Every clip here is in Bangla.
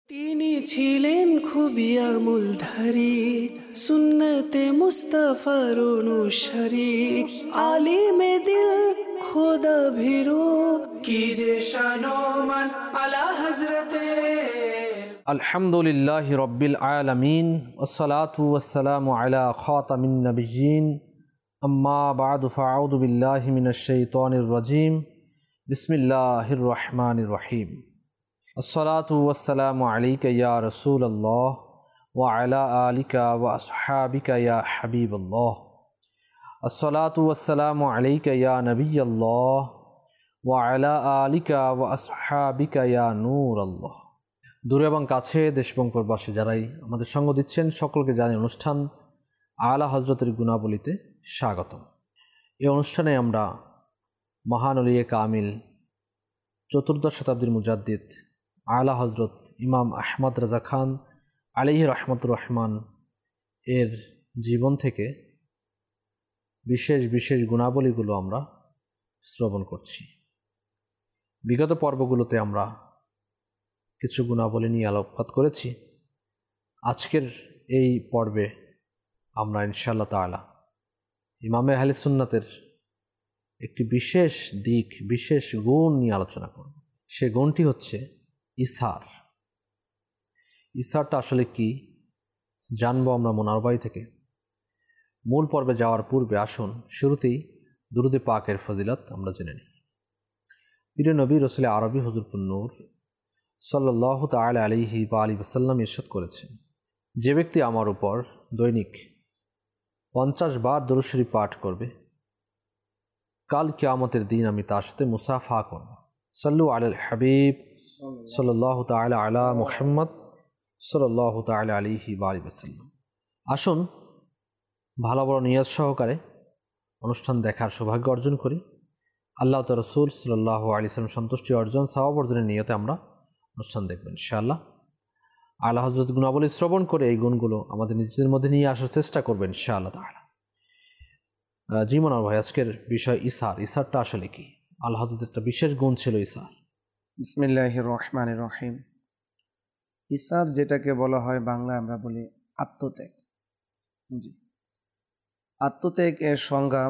তিনি ছিলেন খুবই আমূলধারী, সুন্নতে মুস্তাফার অনুসারী, আলিমে দিল খোদা ভীরু, কি যে শানোমান আলা হযরতে। আলহামদুলিল্লাহি রাব্বিল আলামিন ওয়াসসালাতু ওয়াসসালামু আলা খাতামিন নাবিয়্যিন আম্মা বা'দু ফাআউযু বিল্লাহি মিনাশ শাইতানির রাজীম বিসমিল্লাহির রহমানির রহিম। আসসালাতু ওয়াসসালামু আলাইকা ইয়া রাসূলুল্লাহ ওয়া আলা আলিকা ওয়া আসহাবিকা ইয়া হাবিবাল্লাহ। আসসালাতু ওয়াসসালামু আলাইকা ইয়া নবিয়াল্লাহ ওয়া আলা আলিকা ওয়া আসহাবিকা ইয়া নূরাল্লাহ। দূরে এবং কাছে, দেশ এবং প্রবাসী যারাই আমাদের সঙ্গ দিচ্ছেন সকলকে জানাই অনুষ্ঠান আলা হজরতের গুণাবলীতে স্বাগতম। এই অনুষ্ঠানে আমরা মহান ওলিয়ে কামিল চতুর্দশ শতাব্দীর মুজাদ্দিদ আলা হজরত ইমাম আহমদ রাজা খান আলাইহি রহমতুর রহমান এর জীবন থেকে বিশেষ বিশেষ গুণাবলীগুলো আমরা শ্রবণ করছি। বিগত পর্বগুলোতে আমরা কিছু গুণাবলী নিয়ে আলোকপাত করেছি। আজকের এই পর্বে আমরা ইনশাআল্লাহ তাআলা ইমামে আহলে সুন্নাতের একটি বিশেষ দিক, বিশেষ গুণ নিয়ে আলোচনা করব। সে গুণটি হচ্ছে ইসার। ইসারটা আসলে কি জানবো আমরা মুনার ভাই থেকে। মূল পর্বে যাওয়ার পূর্বে আসুন শুরুতেই দুরূদে পাকের ফজিলত আমরা জেনে নিই। প্রিয় নবী রাসূল আরবি হুজুরপুর নূর সাল্লাল্লাহু তাআলা আলাইহি ওয়া আলিহি ওয়াসাল্লাম ইরশাদ করেছেন, যে ব্যক্তি আমার উপর দৈনিক 50 বার দরুদ শরীফ পাঠ করবে, কাল কিয়ামতের দিন আমি তার সাথে মুসাফা করব। সাল্লু আলাল হাবিব সাল্লাল্লাহু তাআলা আলা মুহাম্মদ সাল্লাল্লাহু তাআলা আলাইহি ওয়া আলিহি ওয়াসাল্লাম। আসুন ভালো বড় নিয়ত সহকারে অনুষ্ঠান দেখার সৌভাগ্য অর্জন করি। আল্লাহ তাআলা রাসূল সাল্লাল্লাহু আলাইহি ওয়াসাল্লাম সন্তুষ্টি অর্জন, সওয়াব অর্জনের নিয়তে আমরা অনুষ্ঠান দেখবেন ইনশাআল্লাহ। আলা হযরত গুণাবলী শ্রবণ করে এই গুণগুলো আমাদের নিজেদের মধ্যে নিয়ে আসার চেষ্টা করবেন ইনশাআল্লাহ তাআলা। জি মনোহর ভাই, আজকের বিষয় ইসার। ইসারটা আসলে কি? আলা হযরতের একটা বিশেষ গুণ ছিল ইসার। বিসমিল্লাহির রহমানির রহিম। ইসার যেটাকে বলা হয় বাংলায় আমরা বলি আত্মত্যাগ। জি, আত্মত্যাগ এর সংজ্ঞা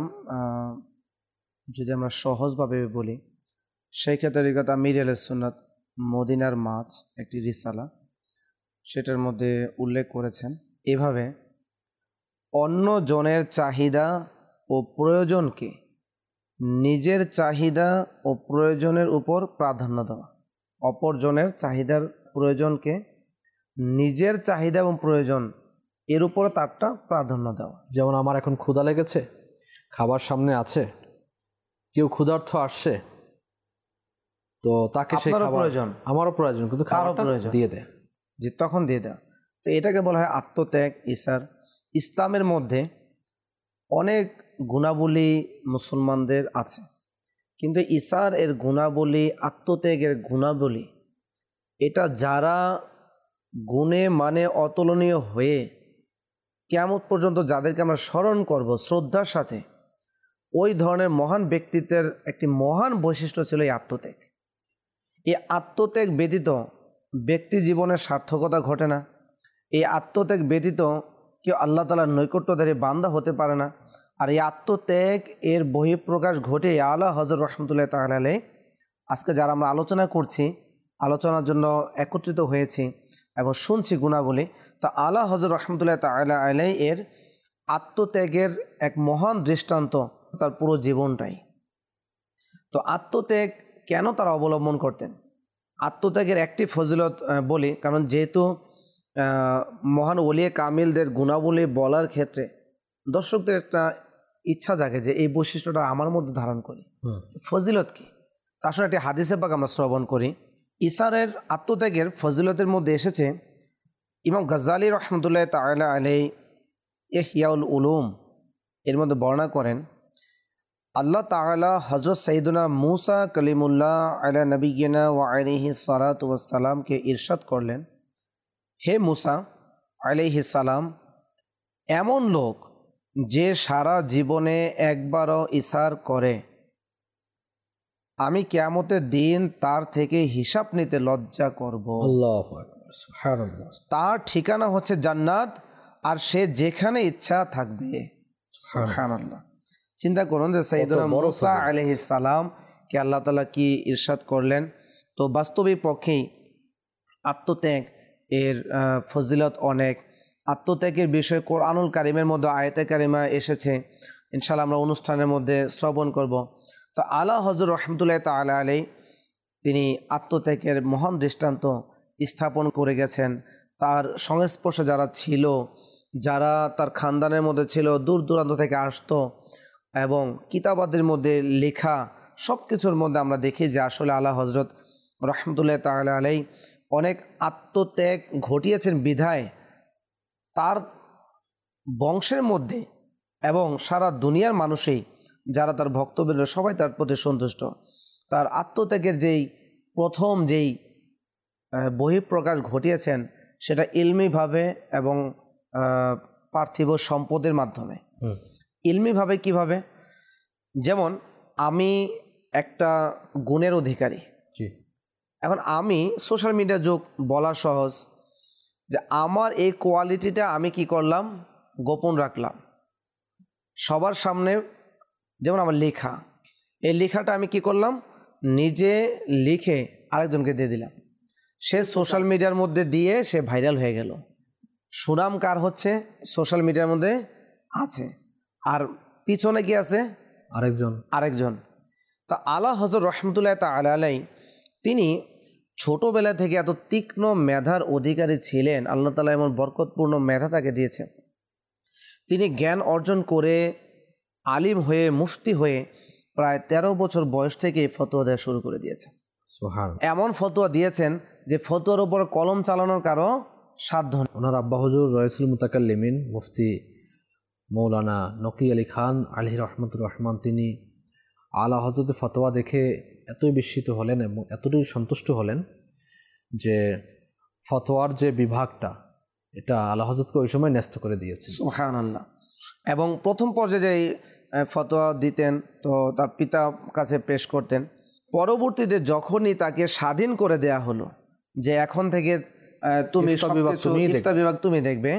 যদি আমরা সহজভাবে বলি, সেই ক্ষেত্রে আমির আহলে সুন্নাত মদিনার মাছ একটি রিসালা, সেটার মধ্যে উল্লেখ করেছেন এভাবে: অন্য জনের চাহিদা ও প্রয়োজনকে নিজের চাহিদা ও প্রয়োজনের উপর প্রাধান্য দেওয়া। অপরজনের চাহিদার প্রয়োজনকে নিজের চাহিদা এবং প্রয়োজন এর উপর তারটা প্রাধান্য দেওয়া। যেমন আমার এখন ক্ষুধা লেগেছে, খাবার সামনে আছে, কেউ ক্ষুধার্ত আসছে, তো তাকে সেই খাবার প্রয়োজন, আমারও প্রয়োজন, কিন্তু খাবারটা দিয়ে দেয়, যে তখন দিয়ে দেওয়া। তো এটাকে বলা হয় আত্মত্যাগ, ইসার। ইসলামের মধ্যে অনেক গুণাবলী মুসলমানদের আছে, কিন্তু ইসার এর গুণাবলী, আত্মত্যাগের গুণাবলী, এটা যারা গুণে মানে অতুলনীয় হয়ে কিয়ামত পর্যন্ত যাদেরকে আমরা স্মরণ করব শ্রদ্ধার সাথে, ওই ধরনের মহান ব্যক্তিত্বের একটি মহান বৈশিষ্ট্য ছিল এই আত্মত্যাগ। এই আত্মত্যাগ ব্যতীত ব্যক্তি জীবনের সার্থকতা ঘটে না। এই আত্মত্যাগ ব্যতীত কেউ আল্লাহ তাআলার নৈকট্যধারী বান্দা হতে পারে না। আর এই আত্মত্যাগ এর বহিঃপ্রকাশ ঘটে আলা হযরত রাহমাতুল্লাহ তাআলা আলাইহি। আজকে যারা আমরা আলোচনা করছি, আলোচনার জন্য একত্রিত হয়েছি এবং শুনছি গুণাবলী, তা আলা হযরত রাহমাতুল্লাহ তাআলা আলাইহি এর আত্মত্যাগের এক মহান দৃষ্টান্ত তার পুরো জীবনটাই। তো আত্মত্যাগ কেন তারা অবলম্বন করতেন? আত্মত্যাগের একটি ফজিলত বলি, কারণ যেহেতু মহান ওলিয়ে কামিলদের গুণাবলী বলার ক্ষেত্রে দর্শকদের একটা ইচ্ছা জাগে যে এই বৈশিষ্ট্যটা আমার মধ্যে ধারণ করি, ফজিলত কি? তার সঙ্গে একটি হাদিসে পাক আমরা শ্রবণ করি। ইসারের আত্মত্যাগের ফজিলতের মধ্যে এসেছে, ইমাম গাজ্জালী রহমতুল্লাহ তাআলা আলাইহি ইহইয়াউল উলুম এর মধ্যে বর্ণনা করেন, আল্লাহ তাআলা হযরত সাইয়্যিদুনা মূসা কালিমুল্লাহ আলা নবিয়িনা ওয়া আলাইহিস সালাতু ওয়াস সালামকে ইরশাদ করলেন, হে মূসা আলাইহিস সালাম, এমন লোক যে সারা জীবনে একবারও ইসার করে, আমি কিয়ামতের দিন তার থেকে হিসাব নিতে লজ্জা করব। আল্লাহু আকবার। সুবহানাল্লাহ। তার ঠিকানা হচ্ছে জান্নাত, আর সে যেখানে ইচ্ছা থাকবে। সুবহানাল্লাহ। চিন্তা করুন যে সাইয়েদনা মুসা আলাইহিস সালাম কে আল্লাহ তাআলা কি ইরশাদ করলেন। তো বাস্তবিক পক্ষেই আত্মত্যাগ এর ফজিলত অনেক। আত্মত্যাগের বিষয়ে কোরআনুল কারিমের মধ্যে আয়াতে কারিমা এসেছে, ইনশাআল্লাহ আমরা অনুষ্ঠানের মধ্যে শ্রবণ করব। তো আলা হযরত রাহমাতুল্লাহি তাআলা আলাইহি তিনি আত্মত্যাগের মহান দৃষ্টান্ত স্থাপন করে গেছেন। তার সংস্পর্শে যারা ছিল, যারা তার খানদানের মধ্যে ছিল, দূর দূরান্ত থেকে আসতো, এবং কিতাবাদের মধ্যে লেখা সব কিছুর মধ্যে আমরা দেখি যে আসলে আলা হযরত রাহমাতুল্লাহি তাআলা আলাইহি অনেক আত্মত্যাগ ঘটিয়েছেন বিধায় তার বংশের মধ্যে এবং সারা দুনিয়ার মানুষই যারা তার ভক্তবৃন্দ সবাই তার প্রতি সন্তুষ্ট। তার আত্মত্যাগের প্রথম বহিঃপ্রকাশ ঘটিয়েছেন সেটা ইলমিভাবে এবং পার্থিব সম্পদের মাধ্যমে। ইলমিভাবে কিভাবে? যেমন আমি একটা গুণের অধিকারী, এখন আমি সোশ্যাল মিডিয়া যুগ বলা সহজ যে আমার এই কোয়ালিটিটা আমি কি করলাম, গোপন রাখলাম সবার সামনে। যেমন আমার লেখা, এই লেখাটা আমি কি করলাম, নিজে লিখে আরেকজনকে দিয়ে দিলাম, সে সোশ্যাল মিডিয়ার মধ্যে দিয়ে সে ভাইরাল হয়ে গেল। সুনাম কার হচ্ছে? সোশ্যাল মিডিয়ার মধ্যে আছে, আর পিছনে কি আছে? আরেকজন। তা আলা হযরত রাহমাতুল্লাহি তাআলা আলাইহি তিনি ছোটবেলা থেকে এত তীক্ষ্ণ মেধার অধিকারী ছিলেন। আল্লাহ তাআলা এমন বরকতপূর্ণ মেধা তাকে দিয়েছেন। তিনি জ্ঞান অর্জন করে আলিম হয়ে, মুফতি হয়ে প্রায় 13 বছর বয়স থেকে ফতোয়া দেওয়া শুরু করে দিয়েছেন। এমন ফতোয়া দিয়েছেন যে ফতোয়ার উপর কলম চালানোর কারো সাধ্য নেই। ওনার আব্বা হুজুর রইসুল মুতাকাল্লিমিন মুফতি মৌলানা নকি আলী খান আলী রহমতুর রহমান, তিনি আলা হযরতের ফতোয়া দেখে এতই বিস্মিত হলেন এবং এতটাই সন্তুষ্ট হলেন যে ফতোয়ার যে বিভাগটা এটা আলা হযরতকে ওই সময় ন্যস্ত করে দিয়েছেন। সুবহানাল্লাহ। এবং প্রথম পর্যায়ে যে ফতোয়া দিতেন তো তার পিতা কাছে পেশ করতেন। পরবর্তীতে যখনই তাকে স্বাধীন করে দেয়া হলো যে এখন থেকে তুমি ইফতা বিভাগ তুমি দেখবে,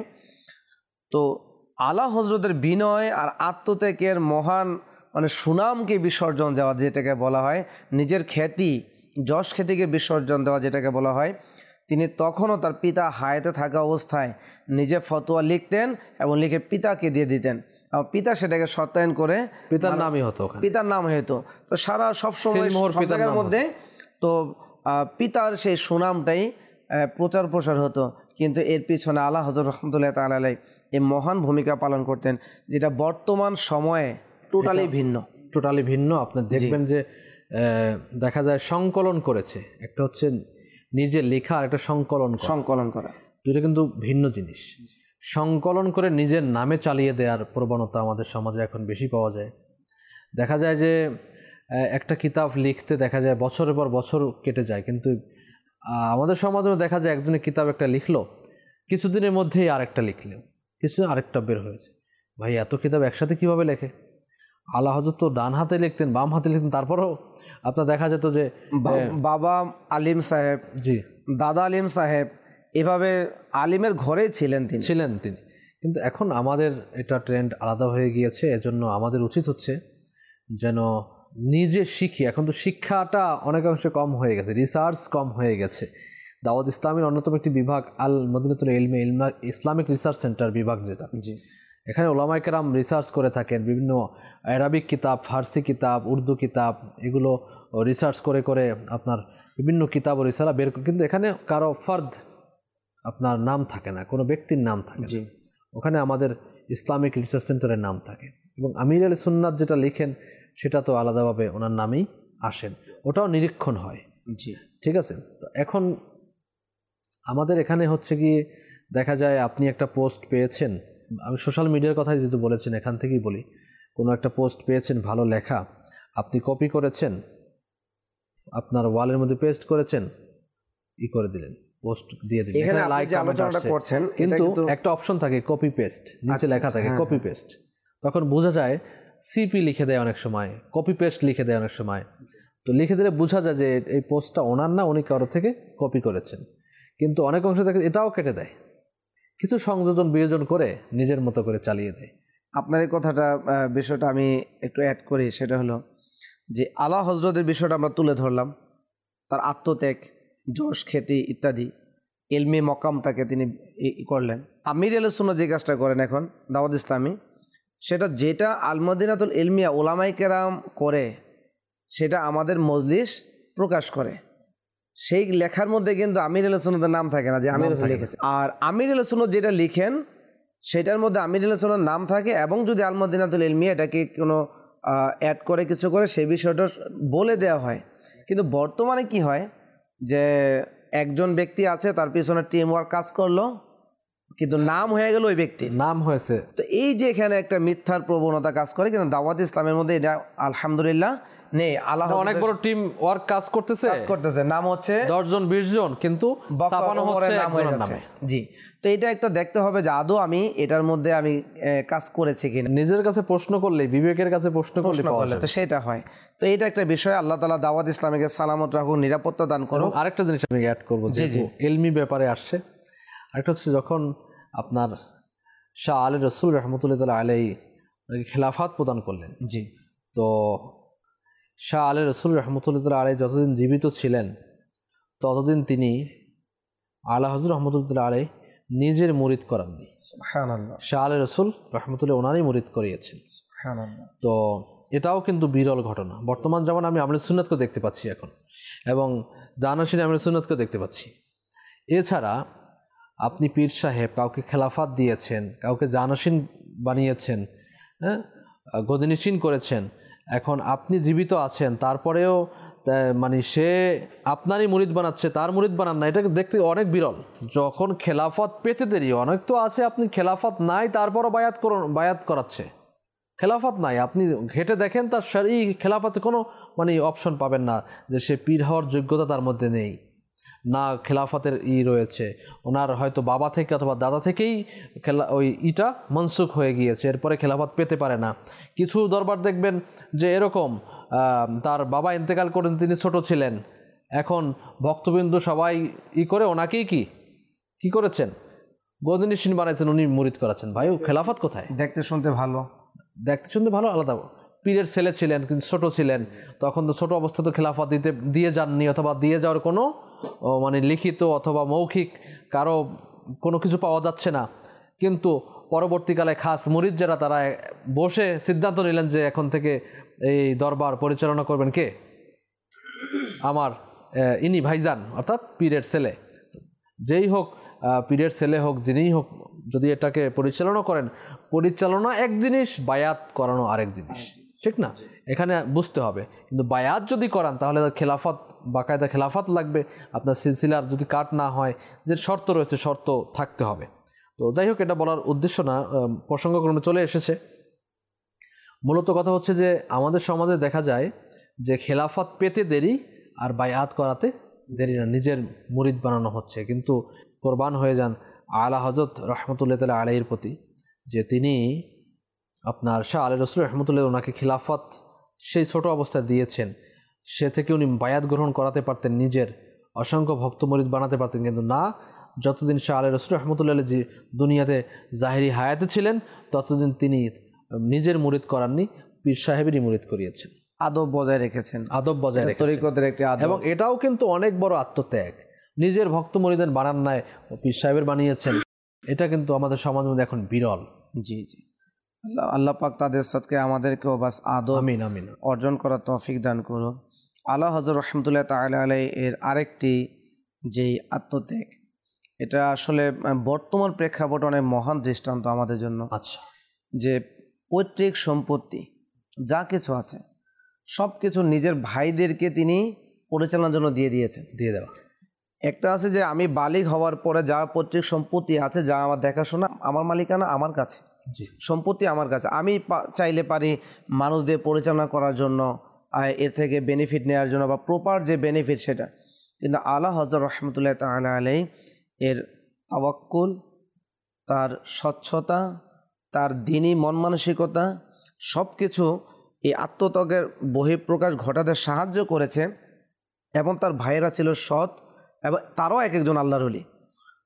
তো আলা হযরতের বিনয় আর আত্মত্যাগের মহান সুনামকে বিসর্জন দেওয়া যেটাকে বলা হয়, নিজের খ্যাতি যশ খ্যাতিকে বিসর্জন দেওয়া যেটাকে বলা হয়, তিনি তখনও তার পিতা হায়াতে থাকা অবস্থায় নিজে ফতোয়া লিখতেন এবং লিখে পিতাকে দিয়ে দিতেন। পিতা সেটাকে সত্যায়ন করে পিতার নামই হতো, পিতার নাম হতো। তো সারা সবসময় সব মধ্যে তো পিতার সেই সুনামটাই প্রচার প্রসার হতো। কিন্তু এর পিছনে আলা হযরত রাহমাতুল্লাহি তাআলা আলাইহি এই মহান ভূমিকা পালন করতেন, যেটা বর্তমান সময়ে টোটালি ভিন্ন। আপনি দেখবেন যে দেখা যায় সংকলন করেছে, একটা হচ্ছে নিজের লেখা আর একটা সংকলন করা, দুটো কিন্তু ভিন্ন জিনিস। সংকলন করে নিজের নামে চালিয়ে দেওয়ার প্রবণতা আমাদের সমাজে এখন বেশি পাওয়া যায়। দেখা যায় যে একটা কিতাব লিখতে দেখা যায় বছরের পর বছর কেটে যায়, কিন্তু আমাদের সমাজে দেখা যায় একজনের কিতাব একটা লিখলো, কিছুদিনের মধ্যেই আরেকটা লিখলেও কিছুদিন আরেকটা বের হয়েছে। ভাই এত কিতাব একসাথে কিভাবে লেখে? আলা হযরত তো ডান হাতে লিখতেন, বাম হাতে লিখতেন, তারপরেও আপনার দেখা যেত যে বাবা আলিম সাহেব, দাদা আলিম সাহেব, এভাবে আলিমের ঘরেই ছিলেন তিনি। কিন্তু এখন আমাদের এটা ট্রেন্ড আলাদা হয়ে গিয়েছে। এজন্য আমাদের উচিত হচ্ছে যেন নিজে শিখি। এখন তো শিক্ষাটা অনেকাংশে কম হয়ে গেছে, রিসার্চ কম হয়ে গেছে। দাওয়াত ইসলামের অন্যতম একটি বিভাগ আল মদিনাতুল ইলমে ইসলামিক রিসার্চ সেন্টার বিভাগ, যেটা এখানে ওলামায়ে কেরাম রিসার্চ করে থাকেন, বিভিন্ন আরবিক কিতাব, ফার্সি কিতাব, উর্দু কিতাব, এগুলো রিসার্চ করে আপনার বিভিন্ন কিতাব ও রিসালা বের করে। কিন্তু এখানে কারো ফর্দ আপনার নাম থাকে না, কোনো ব্যক্তির নাম থাকে না। ওখানে আমাদের ইসলামিক রিসার্চ সেন্টারের নাম থাকে, এবং আমির আলী সুন্নাত যেটা লিখেন সেটা তো আলাদাভাবে ওনার নামেই আসেন, ওটাও নিরীক্ষণ হয়। ঠিক আছে। তো এখন আমাদের এখানে হচ্ছে কি দেখা যায় আপনি একটা পোস্ট পেয়েছেন, আমি সোশ্যাল মিডিয়ার কথাই যেহেতু বলেছেন এখান থেকেই বলি, কোনো একটা পোস্ট পেয়েছেন ভালো লেখা, আপনি কপি করেছেন, আপনার ওয়ালের মধ্যে পেস্ট করেছেন, করে দিলেন, পোস্ট দিয়ে দিলেন, এখানে লাইক আলোচনাটা করছেন। কিন্তু একটা অপশন থাকে কপি পেস্ট, নিচে লেখা থাকে কপি পেস্ট। তখন বোঝা যায় সিপি লিখে দেয় অনেক সময়, কপি পেস্ট লিখে দেয় অনেক সময়। তো লিখে দিলে বোঝা যায় যে এই পোস্টটা ওনার না, উনি কারো থেকে কপি করেছেন। কিন্তু অনেক অংশ থেকে এটাও কেটে দেয়, কিছু সংযোজন বিয়োজন করে নিজের মতো করে চালিয়ে দেয়। আপনার এই কথাটা বিষয়টা আমি একটু অ্যাড করি, সেটা হলো যে আলা হজরতের বিষয়টা আমরা তুলে ধরলাম, তার আত্মত্যাগ, যশ খ্যাতি ইত্যাদি, ইলমি মকামটাকে তিনি করলেন। আমির আহলে সুন্নাহ যে কাজটা করেন এখন দাওয়াত ইসলামী, সেটা যেটা আল মদিনাতুল ইলমিয়া ওলামায়ে কেরাম করে সেটা আমাদের মজলিস প্রকাশ করে। সেই লেখার মধ্যে কিন্তু আমির আহলে সুন্নাহর নাম থাকে না যে আমির লিখেছে, আর আমির আহলে সুন্নাহ যেটা লিখেন সেটার মধ্যে আমির আহলে সুন্নাহর নাম থাকে, এবং যদি আল মদিনাতুল ইলমিয়া এটাকে কোনো অ্যাড করে কিছু করে সেই বিষয়টা বলে দেওয়া হয়। কিন্তু বর্তমানে কি হয় যে একজন ব্যক্তি আছে, তার পিছনে টিম ওয়ার্ক কাজ করলো, কিন্তু নাম হয়ে গেল ওই ব্যক্তির নাম হয়েছে। তো এই যে এখানে একটা মিথ্যার প্রবণতা কাজ করে, কিন্তু দাওয়াত ইসলামের মধ্যে এটা আলহামদুলিল্লাহ নেই। আল্লাহ অনেক বড় টিম ওয়ার্ক কাজ করতেছে, নাম হচ্ছে 10 জন 20 জন, কিন্তু ছাপানো হচ্ছে একজনের নামে। জি, তো এটা একটা দেখতে হবে যে আদৌ আমি এটার মধ্যে আমি কাজ করেছি কিনা। নিজের কাছে প্রশ্ন করলে, বিবেকের কাছে প্রশ্ন করলে তো সেটা হয়। তো এটা একটা বিষয়। আল্লাহ তাআলা দাওয়াত ইসলামীকে সালামত রাখুন, নিরাপত্তা দান করুন। আরেকটা জিনিস আমি অ্যাড করবো, যে ইলমি ব্যাপারে আসছে, আরেকটা হচ্ছে যখন আপনার শাহ আলী রসুল রহমতুল্লাহ আলাইহি খেলাফত প্রদান করলেন। জি, তো শাহ আলী রসুল রহমতুল্লাহ আলাইহি যতদিন জীবিত ছিলেন ততদিন তিনি আলা হযরত রহমতুল্লাহ আলাইহি নিজের মুরিদ করাননি। সুবহানাল্লাহ। শাহ আলী রসুল রহমতুল্লাহ ওনারই মুরিদ করিয়েছেন। সুবহানাল্লাহ। তো এটাও কিন্তু বিরল ঘটনা। বর্তমান যেমন আমি আহলে সুন্নাতকে দেখতে পাচ্ছি এখন, এবং জানাশীন আহলে সুন্নাতকে দেখতে পাচ্ছি। এছাড়া আপনি পীর সাহেব কাউকে খেলাফত দিয়েছেন, কাউকে জানাশীন বানিয়েছেন, হ্যাঁ, গদিনিশীন করেছেন, এখন আপনি জীবিত আছেন, তারপরেও মানে সে আপনারই মুরিদ বানাচ্ছে, তার মুরিদ বানান না, এটাকে দেখতে অনেক বিরল। যখন খেলাফত পেতে দেরি, অনেক তো আছে আপনি খেলাফত নাই তারপরও বায়াত করাচ্ছে। খেলাফত নাই, আপনি ঘেটে দেখেন তার শরঈ খেলাফতে কোনো মানে অপশন পাবেন না যে সে পীর হওয়ার যোগ্যতা তার মধ্যে নেই, না খেলাফতের রয়েছে। ওনার হয়তো বাবা থেকে অথবা দাদা থেকেই ওই মনসুখ হয়ে গিয়েছে, এরপরে খেলাফত পেতে পারে না। কিছু দরবার দেখবেন যে এরকম, তার বাবা ইন্তেকাল করেন, তিনি ছোট ছিলেন, এখন ভক্তবিন্দু সবাই করে ওনাকেই কি করেছেন, গদিনিশীন বানাইছেন, উনি মুরিদ করাচ্ছেন। ভাই খেলাফত কোথায়? দেখতে শুনতে ভালো, আলাদা। পীরের ছেলে ছিলেন কিন্তু ছোট ছিলেন, তখন তো ছোট অবস্থা তো খেলাফত দিয়ে যাননি, অথবা দিয়ে যাওয়ার কোনো মানে লিখিত অথবা মৌখিক কারো কোনো কিছু পাওয়া যাচ্ছে না। কিন্তু পরবর্তীকালে খাস মুরিদ যারা, তারা বসে সিদ্ধান্ত নিলেন যে এখন থেকে এই দরবার পরিচালনা করবেন কে? আমার ইনি ভাইজান, অর্থাৎ পীরের ছেলে। যেই হোক, পীরের ছেলে হোক, যিনিই হোক, যদি এটাকে পরিচালনা করেন, পরিচালনা এক জিনিস, বায়াত করানো আরেক জিনিস, ঠিক না? এখানে বুঝতে হবে। কিন্তু বায়াত যদি করান তাহলে খেলাফত, বাকায়দা খেলাফত লাগবে, আপনার সিলসিলার যদি কাট না হয়, যে শর্ত রয়েছে, শর্ত থাকতে হবে। তো যাই হোক, এটা বলার উদ্দেশ্য না, প্রসঙ্গক্রমে চলে এসেছে। মূলত কথা হচ্ছে যে আমাদের সমাজে দেখা যায় যে খেলাফত পেতে দেরি আর বায়াত করাতে দেরি না, নিজের মুরিদ বানানো হচ্ছে। কিন্তু কোরবান হয়ে যান আলা হযরত রহমতুল্লাহ তাআলা আলাইহির প্রতি, যে তিনি আপনার শাহ আলী রসুল রহমতুল্লাহ ওনাকে খিলাফত সেই ছোট অবস্থায় দিয়েছেন, সে থেকে উনি বায়াত গ্রহণ করাতে পারতেন, নিজের অসংখ্য ভক্ত মুরিদ বানাতে পারতেন। কিন্তু না, যতদিন শাহ আলী রসুল রহমতুল্লাহ যে দুনিয়াতে জাহিরি হায়াতে ছিলেন ততদিন তিনি নিজের মুরিদ করাননি, পীর সাহেবেরই মুরিদ করিয়েছেন, আদব বজায় রেখেছেন, তরিকতের একটি আদব। এবং এটাও কিন্তু অনেক বড় আত্মত্যাগ, নিজের ভক্ত মুরিদের বানান নাই, পীর সাহেবের বানিয়েছেন। এটা কিন্তু আমাদের সমাজের মধ্যে এখন বিরল। জি, আল্লাহ পাক তাদের সাথে আমাদেরকেও বাস আদব আমিন অর্জন করার তৌফিক দান করুন। আলা হযরত রহমতুল্লাহ তাআলা আলাইহি এর আরেকটি যেই আত্মত্যাগ, এটা আসলে বর্তমান প্রেক্ষাপটে অনেক মহান দৃষ্টান্ত আমাদের জন্য। আচ্ছা, যে পৈতৃক সম্পত্তি যা কিছু আছে সব কিছু নিজের ভাইদেরকে তিনি পরিচালনার জন্য দিয়ে দেওয়া। একটা আছে যে আমি বালিগ হওয়ার পরে যা পৈতৃক সম্পত্তি আছে, যা আমার দেখাশোনা, আমার মালিকানা আমার কাছে, সম্পত্তি আমার কাছে, আমি চাইলে পারি মানুষদের পরিচালনা করার জন্য, এর থেকে বেনিফিট নেওয়ার জন্য, বা প্রপার যে বেনিফিট সেটা। কিন্তু আলা হযরত রহমতুল্লাহ তাআলা আলাইহি এর তাওয়াক্কুল, তার স্বচ্ছতা, তার দ্বীনি মন মানসিকতা, সব কিছু এই আত্মত্যাগের বহিঃপ্রকাশ ঘটাতে সাহায্য করেছে। এবং তার ভাইয়েরা ছিল সৎ, এবং তারাও এক একজন আল্লাহর ওলি।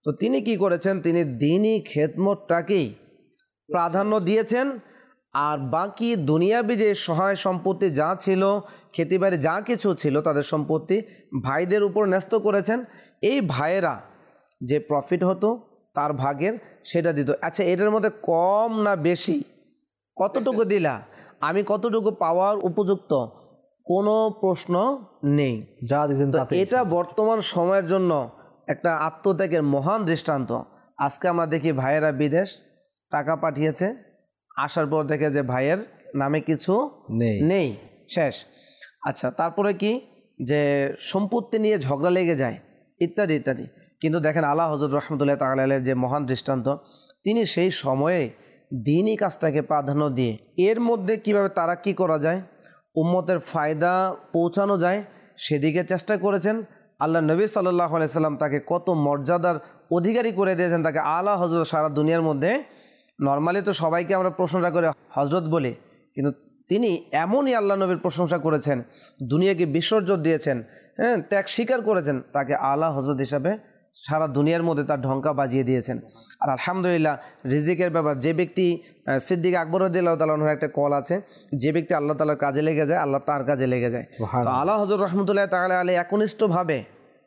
তো তিনি কি করেছেন, তিনি দিনই খেদমতটাকেই প্রাধান্য দিয়েছেন, আর বাকি দুনিয়াবি যে সহায় সম্পত্তি যা ছিল, খেতিবাড়ি যা কিছু ছিল, তাদের সম্পত্তি ভাইদের উপর ন্যস্ত করেছেন। এই ভাইয়েরা যে প্রফিট হতো তার ভাগের সেটা দিত। আচ্ছা, এটার মধ্যে কম না বেশি, কতটুকু দিলা, আমি কতটুকু পাওয়ার উপযুক্ত, কোনো প্রশ্ন নেই, যা দিতেন তো তাতে। এটা বর্তমান সময়ের জন্য একটা আত্মত্যাগের মহান দৃষ্টান্ত। আজকে আমরা দেখি ভাইয়েরা বিদেশ টাকা পাঠিয়েছে, আসার পর দেখে যে ভাইয়ের নামে কিছু নেই, শেষ। আচ্ছা, তারপরে কি যে সম্পত্তি নিয়ে ঝগড়া লেগে যায় ইত্যাদি ইত্যাদি। কিন্তু দেখেন আলা হযরত রহমতুল্লাহ তাআলা আলাইহির যে মহান দৃষ্টান্ত, তিনি সেই সময়ে দিনই কাজটাকে প্রাধান্য দিয়ে এর মধ্যে কিভাবে তারা কি করা যায়, উম্মতের ফায়দা পৌঁছানো যায় সেদিকে চেষ্টা করেছেন। আল্লাহ নবী সাল্লাল্লাহু আলাইহি সাল্লাম তাকে কত মর্যাদার অধিকারী করে দিয়েছেন, তাকে আলা হযরত সারা দুনিয়ার মধ্যে। নর্মালি তো সবাইকে আমরা প্রশংসা করে হজরত বলি, কিন্তু তিনি এমনই আল্লাহ নবীর প্রশংসা করেছেন, দুনিয়াকে বিসর্জন দিয়েছেন, হ্যাঁ, ত্যাগ স্বীকার করেছেন, তাকে আলা হজরত হিসাবে সারা দুনিয়ার মধ্যে তার ঢঙ্কা বাজিয়ে দিয়েছেন। আর আলহামদুলিল্লাহ, রিজিকের ব্যাপার যে ব্যক্তি, সিদ্দিক আকবর রাদিয়াল্লাহু তাআলা আনহুর একটা কল আছে, যে ব্যক্তি আল্লাহ তাআলার কাজে লেগে যায়, আল্লাহ তার কাজে লেগে যায়। তো আলা হযরত রহমতুল্লাহ তাআলা আলাইহি একনিষ্ঠভাবে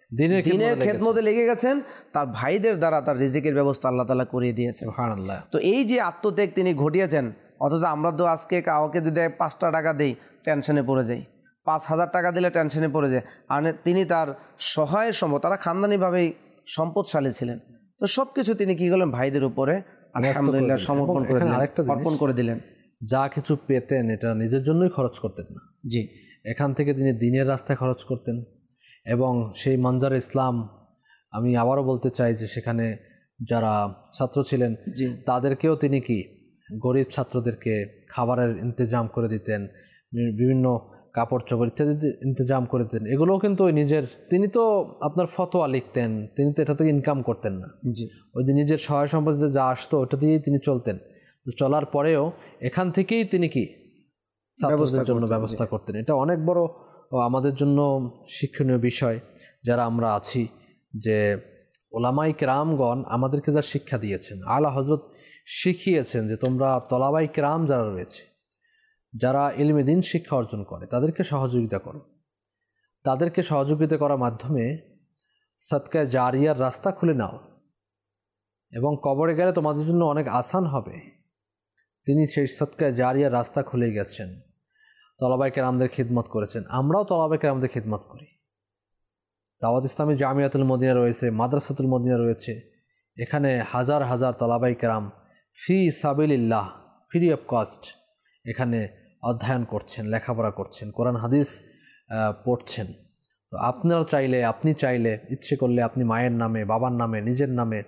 দিনের খেদমতে লেগে গেছেন, তার ভাইদের দ্বারা তার রিজিকের ব্যবস্থা আল্লাহ তাআলা করিয়ে দিয়েছেন। সুবহানাল্লাহ। তো এই যে আত্মত্যাগ তিনি ঘটিয়েছেন, অথচ আমরা তো আজকে কাউকে যদি 5টা টাকা দেই টেনশনে পড়ে যাই, 5,000 টাকা দিলে টেনশনে পড়ে যায়। আর তিনি তার সহায় সম্পদ, তারা খানদানিভাবেই সম্পদশালী ছিলেন, তো সব কিছু তিনি কি করলেন, ভাইদের উপরে আলহামদুলিল্লাহ সমর্পণ করে দিলেন, অর্পণ করে দিলেন। যা কিছু পেতেন এটা নিজের জন্যই খরচ করতেন না, জি, এখান থেকে তিনি দিনের রাস্তায় খরচ করতেন। এবং সেই মঞ্জার ইসলাম, আমি আবারও বলতে চাই যে সেখানে যারা ছাত্র ছিলেন তাদেরকেও তিনি কি গরিব ছাত্রদেরকে খাবারের ইন্তজাম করে দিতেন, বিভিন্ন কাপড় চোপড় ইত্যাদি ইন্তজাম করে দিতেন। এগুলোও কিন্তু ওই নিজের, তিনি তো আপনার ফতোয়া লিখতেন, তিনি তো এটা থেকে ইনকাম করতেন না, ওই যে নিজের সহায় সম্পত্তিতে যা আসতো ওটা দিয়েই তিনি চলতেন। তো চলার পরেও এখান থেকেই তিনি কি ছাত্রদের জন্য ব্যবস্থা করতেন। এটা অনেক বড় আমাদের জন্য শিক্ষণীয় বিষয় যারা আমরা আছি, যে ওলামাই কেরামগণ আমাদেরকে যা শিক্ষা দিয়েছেন, আলা হযরত শিখিয়েছেন যে তোমরা তলাবাই কেরাম যারা রয়েছে, যারা ইলমে দ্বীন শিক্ষা অর্জন করে, তাদেরকে সহযোগিতা করো। তাদেরকে সহযোগিতা করার মাধ্যমে সদকায়ে জারিয়ার রাস্তা খুলে নাও, এবং কবরে গেলে তোমাদের জন্য অনেক আসান হবে। তিনি সেই সদকায়ে জারিয়ার রাস্তা খুলে গেছেন, তলাবায়ে কেরামদের খিদমত করেছেন। আমরাও তলাবায়ে কেরামদের খিদমত করি। দাওয়াত ইসলামী জামিয়াতুল মদিনা রয়েছে, মাদ্রাসাতুল মদিনা রয়েছে, এখানে হাজার হাজার তলাবায়ে কেরাম ফি সাবিলিল্লাহ, ফ্রি অফ কস্ট এখানে অধ্যয়ন করছেন, লেখাপড়া করছেন, কোরআন হাদিস পড়ছেন। তো আপনারা চাইলে, আপনি চাইলে, ইচ্ছে করলে আপনি মায়ের নামে, বাবার নামে, নিজের নামে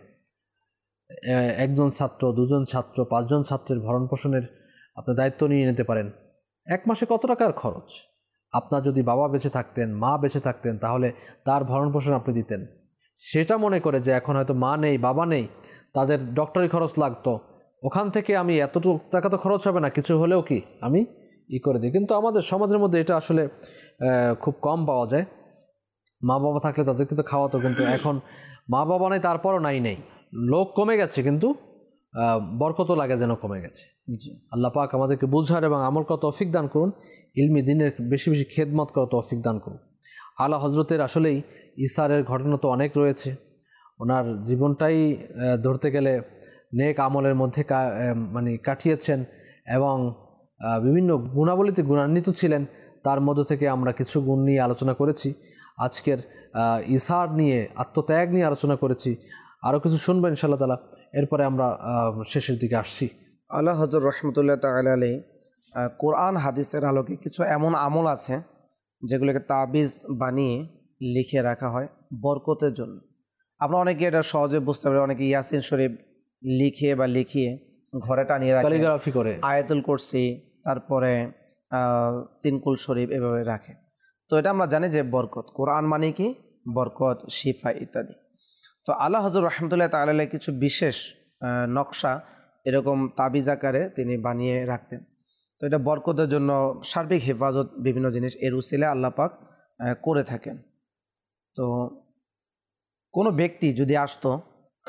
একজন ছাত্র, দুজন ছাত্র, 5 জন ছাত্রের ভরণ পোষণের আপনি দায়িত্ব নিয়ে নিতে পারেন। এক মাসে কত টাকার খরচ? আপনার যদি বাবা বেঁচে থাকতেন, মা বেঁচে থাকতেন, তাহলে তার ভরণ পোষণ আপনি দিতেন। সেটা মনে করে যে এখন হয়তো মা নেই, বাবা নেই, তাদের ডক্টরি খরচ লাগতো, ওখান থেকে আমি এতটুকু টাকা তো খরচ হবে না, কিছু হলেও কি আমি করে দিই। কিন্তু আমাদের সমাজের মধ্যে এটা আসলে খুব কম পাওয়া যায়। মা বাবা থাকলে তাদেরকে তো খাওয়াতো, কিন্তু এখন মা বাবা নেই, তারপরও নেই, লোক কমে গেছে, কিন্তু বরকত লাগে যেন কমে গেছে। আল্লাহ পাক আমাদেরকে বুঝার এবং আমল করার তৌফিক দান করুন, ইলমি দ্বীনের বেশি বেশি খেদমত করার তৌফিক দান করুন। আলা হজরতের আসলেই ইসারের ঘটনা তো অনেক রয়েছে, ওনার জীবনটাই ধরতে গেলে নেক আমলের মধ্যে কাটিয়েছেন, এবং বিভিন্ন গুণাবলীতে গুণান্বিত ছিলেন। তার মধ্য থেকে আমরা কিছু গুণ নিয়ে আলোচনা করেছি, আজকের ইসার নিয়ে, আত্মত্যাগ নিয়ে আলোচনা করেছি। আরও কিছু শুনবো ইনশাআল্লাহ তাআলা, এরপরে আমরা শেষের দিকে আসছি। আলা হযরত রহমতুল্লাহ তাআলা আলাইহি কোরআন হাদিসের আলোকে কিছু এমন আমল আছে যেগুলোকে তাবিজ বানিয়ে লিখে রাখা হয় বরকতের জন্য। আমরা অনেকে এটা সহজে বুঝতে পারি, অনেকে ইয়াসিন শরীফ লিখিয়ে ঘরে টানিয়ে রাখে, ক্যালিগ্রাফি করে, আয়াতুল কুরসি, তারপরে তিনকুল শরীফ এভাবে রাখে। তো এটা আমরা জানি যে বরকত, কোরআন মানে কি বরকত, শিফা ইত্যাদি। তো আলা হযরত রহমতুল্লাহ তাআলা আলাইহি কিছু বিশেষ নকশা এরকম তাবিজ আকারে তিনি বানিয়ে রাখতেন। তো এটা বরকতের জন্য সার্বিক হেফাজত, বিভিন্ন জিনিস এর উসিলে আল্লাহ পাক করে থাকেন। তো কোনো ব্যক্তি যদি আসতো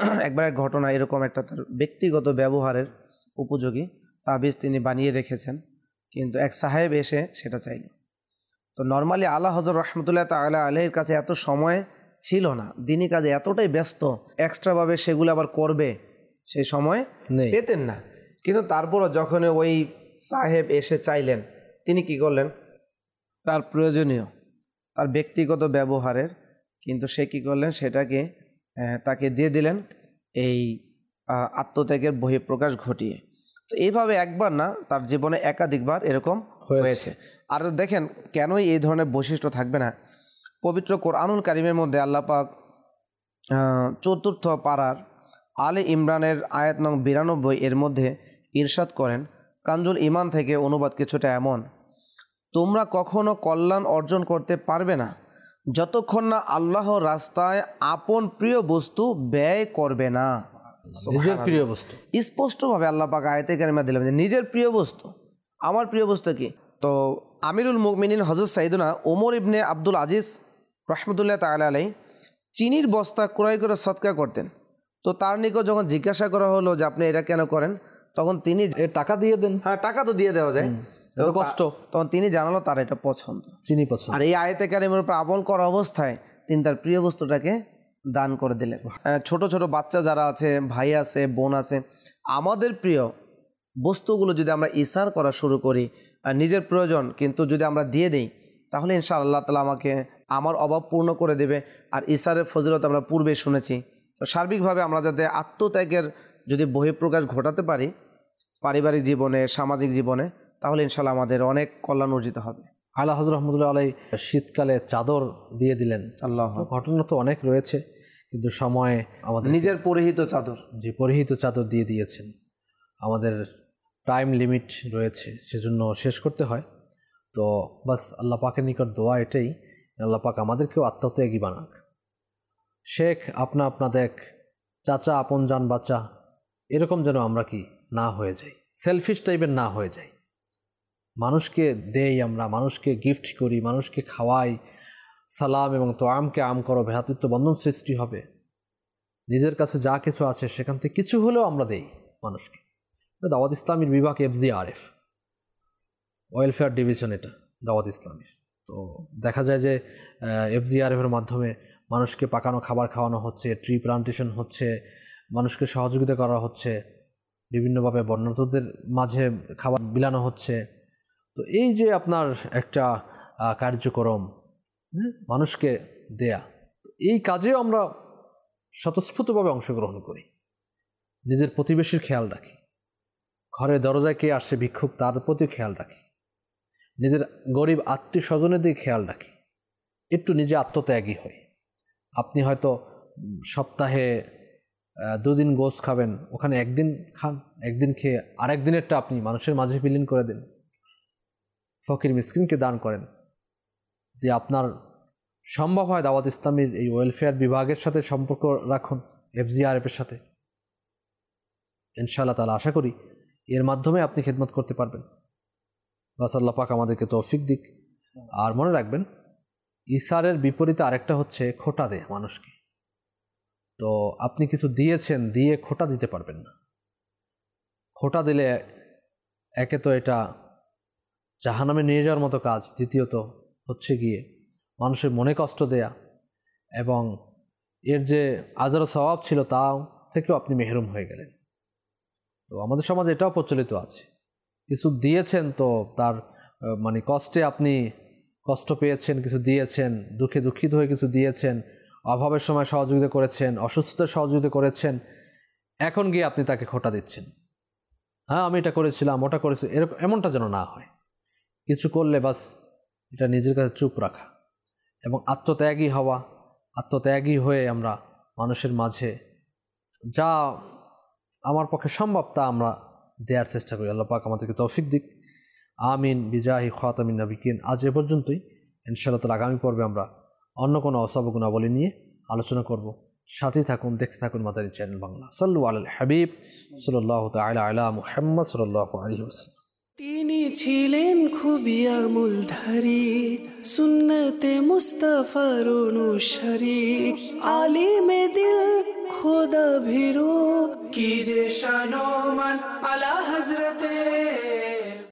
একবার এক ঘটনা এরকম একটা তার ব্যক্তিগত ব্যবহারের উপযোগী তাবিজ তিনি বানিয়ে রেখেছেন, কিন্তু এক সাহেব এসে সেটা চাইল। তো নর্মালি আলা হযরত রহমতুল্লাহ তাআলা আলাইহির কাছে এত সময় ছিল না, দিনই কাজে এতটাই ব্যস্ত, এক্সট্রাভাবে সেগুলো আবার করবে সেই সময় পেতেন না। কিন্তু তারপরও যখন ওই সাহেব এসে চাইলেন, তিনি কি করলেন, তার প্রয়োজনীয় তার ব্যক্তিগত ব্যবহারের কিন্তু সে কী করলেন, সেটাকে তাকে দিয়ে দিলেন এই আত্মত্যাগের বহিঃপ্রকাশ ঘটিয়ে। তো এইভাবে একবার না, তার জীবনে একাধিকবার এরকম হয়েছে। আর দেখেন কেনই এই ধরনের বৈশিষ্ট্য থাকবে না। পবিত্র কোরআনুল কারীমের মধ্যে আল্লাহ পাক ৪র্থ পারার আলে ইমরানের আয়াত নং ৯২ এর মধ্যে ইরশাদ করেন, কানজুল ঈমান থেকে অনুবাদ কিছুটা এমন, তোমরা কখনো কল্যাণ অর্জন করতে পারবে না যতক্ষণ না আল্লাহর রাস্তায় আপন প্রিয় বস্তু ব্যয় করবে না। নিজের প্রিয় বস্তু স্পষ্টভাবে আল্লাহ পাক আয়াতে কারিমা দিলেন যে নিজের প্রিয় বস্তু। আমার প্রিয় বস্তু কি? তো আমিরুল মুমিনিন হযরত সাইয়েদনা ওমর ইবনে আব্দুল আজিজ রহমতুল্লাহ তাআলা আলাইহি চিনির বস্তা ক্রয় করে সদকা করতেন। তো তার নিকট যখন জিজ্ঞাসা করা হলো যে আপনি এটা কেন করেন, তখন তিনি টাকা দিয়ে দেন। হ্যাঁ, টাকা তো দিয়ে দেওয়া যায়, কষ্ট। তখন তিনি জানালো তার এটা পছন্দ, চিনি পছন্দ। আর এই আয়াতে কারিমের উপর আমল করা অবস্থায় তিনি তার প্রিয় বস্তুটাকে দান করে দিলেন। ছোট ছোট বাচ্চা যারা আছে, ভাই আছে, বোন আছে, আমাদের প্রিয় বস্তুগুলো যদি আমরা ইসার করা শুরু করি, নিজের প্রয়োজন কিন্তু যদি আমরা দিয়ে দিই, তাহলে ইনশাআল্লাহ আল্লাহ তাআলা আমাকে আমার অভাব পূর্ণ করে দেবে। আর ইসারের ফজিলত আমরা পূর্বে শুনেছি। তো সার্বিকভাবে আমরা যাতে আত্মত্যাগের যদি বহিঃপ্রকাশ ঘটাতে পারি পারিবারিক জীবনে, সামাজিক জীবনে, তাহলে ইনশাআল্লাহ আমাদের অনেক কল্যাণ অর্জিত হবে। আলা হযরত রহমতুল্লাহ আলাইহি শীতকালে চাদর দিয়ে দিলেন। আল্লাহ, ঘটনা তো অনেক রয়েছে, কিন্তু সময় আমাদের নিজের পরিহিত চাদর, যে পরিহিত চাদর দিয়ে দিয়েছেন। আমাদের টাইম লিমিট রয়েছে, সেজন্য শেষ করতে হয়। তো বাস আল্লাহ পাকের নিকট দোয়া এটাই, আল্লাহ পাক আমাদেরকেও আত্মত্যাগী বানাক। শেখ আপনা আপনা দেখ, চাচা আপন জান বাচ্চা, এরকম যেন আমরা কি না হয়ে যাই, সেলফিশ টাইপের না হয়ে যাই। মানুষকে দেই, আমরা মানুষকে গিফট করি, মানুষকে খাওয়াই, সালাম এবং তোয়ামকে আম করো, ভ্রাতৃত্ব বন্ধন সৃষ্টি হবে। নিজের কাছে যা কিছু আছে সেখান থেকে কিছু হলেও আমরা দেই মানুষকে। দাওয়াত ইসলামীর বিভাগ FGRF, ওয়েলফেয়ার ডিভিশন, এটা দাওয়াত ইসলামীর। তো দেখা যায় যে FGRF-এর মাধ্যমে মানুষকে পাকানো খাবার খাওয়ানো হচ্ছে, ট্রি প্লান্টেশন হচ্ছে, মানুষকে সহযোগিতা করা হচ্ছে, বিভিন্নভাবে বন্যার্তদের মাঝে খাবার বিলানো হচ্ছে। তো এই যে আপনার একটা কার্যক্রম, মানুষকে দেয়া, এই কাজেও আমরা স্বতঃস্ফূর্তভাবে অংশগ্রহণ করি। নিজের প্রতিবেশীর খেয়াল রাখি, ঘরের দরজায় কে আসছে ভিক্ষুক তার প্রতি খেয়াল রাখি, নিজের গরিব আত্মীয় স্বজনের দিকে খেয়াল রাখি, একটু নিজে আত্মত্যাগী হই। আপনি হয়তো সপ্তাহে 2 দিন গোশ খাবেন, ওখানে একদিন খান, একদিন খেয়ে আরেক দিনেরটা আপনি মানুষের মাঝে বিলীন করে দিন, ফকির মিসকিনকে দান করেন। যে আপনার সম্ভব হয় দাওয়াত ইসলামীর এই ওয়েলফেয়ার বিভাগের সাথে সম্পর্ক রাখুন, FGRF-এর সাথে। ইনশাআল্লাহ তাআলা আশা করি এর মাধ্যমে আপনি খেদমত করতে পারবেন। বাস আল্লাহ পাক আমাদেরকে তৌফিক দিক। আর মনে রাখবেন, ইসারের বিপরীতে আরেকটা হচ্ছে খোটা দেয়া মানুষকে। তো আপনি কিছু দিয়েছেন, দিয়ে খোটা দিতে পারবেন না। খোটা দিলে একে তো এটা জাহান্নামে নিয়ে যাওয়ার মতো কাজ, দ্বিতীয়ত হচ্ছে গিয়ে মানুষের মনে কষ্ট দেয়া, এবং এর যে আজর সওয়াব ছিল তাও থেকেও আপনি মেহরুম হয়ে গেলেন। তো আমাদের সমাজে এটাও প্রচলিত আছে, কিছু দিয়েছেন তো তার মানে কষ্টে আপনি কষ্ট পেয়েছেন, কিছু দিয়েছেন, দুঃখে দুঃখিত হয়ে কিছু দিয়েছেন, অভাবের সময় সহযোগিতা করেছেন, অসুস্থতার সহযোগিতা করেছেন, এখন গিয়ে আপনি তাকে খোটা দিচ্ছেন, হ্যাঁ আমি এটা করেছিলাম, ওটা করেছি, এরকম এমনটা যেন না হয়। কিছু করলে বাস এটা নিজের কাছে চুপ রাখা এবং আত্মত্যাগী হওয়া। আত্মত্যাগী হয়ে আমরা মানুষের মাঝে যা আমার পক্ষে সম্ভব তা আমরা দেওয়ার চেষ্টা করি। আল্লাহ পাক আমাদেরকে তৌফিক দিক। আমিন বিজাহি খাতামিন নবিয়িন। আজ এ পর্যন্তই। ইনশাআল্লাহ তাআলা আগামী পর্বে আমরা অন্য কোনো অসব গুণাবলী নিয়ে আলোচনা করব। সাথেই থাকুন, দেখতে থাকুন মাদানী চ্যানেল বাংলা। সাল্লু আলাল হাবিব সাল্লাল্লাহু তাআলা আলা মুহাম্মদ সাল্লাল্লাহু আলাইহি ওয়াসাল্লাম। তিনি ছিলেন খুবই আমুলধারী, সুন্নতে মুস্তাফার অনুসারী, আলিমে দিল खुदा भीरू कीजे शानो मन आला हजरते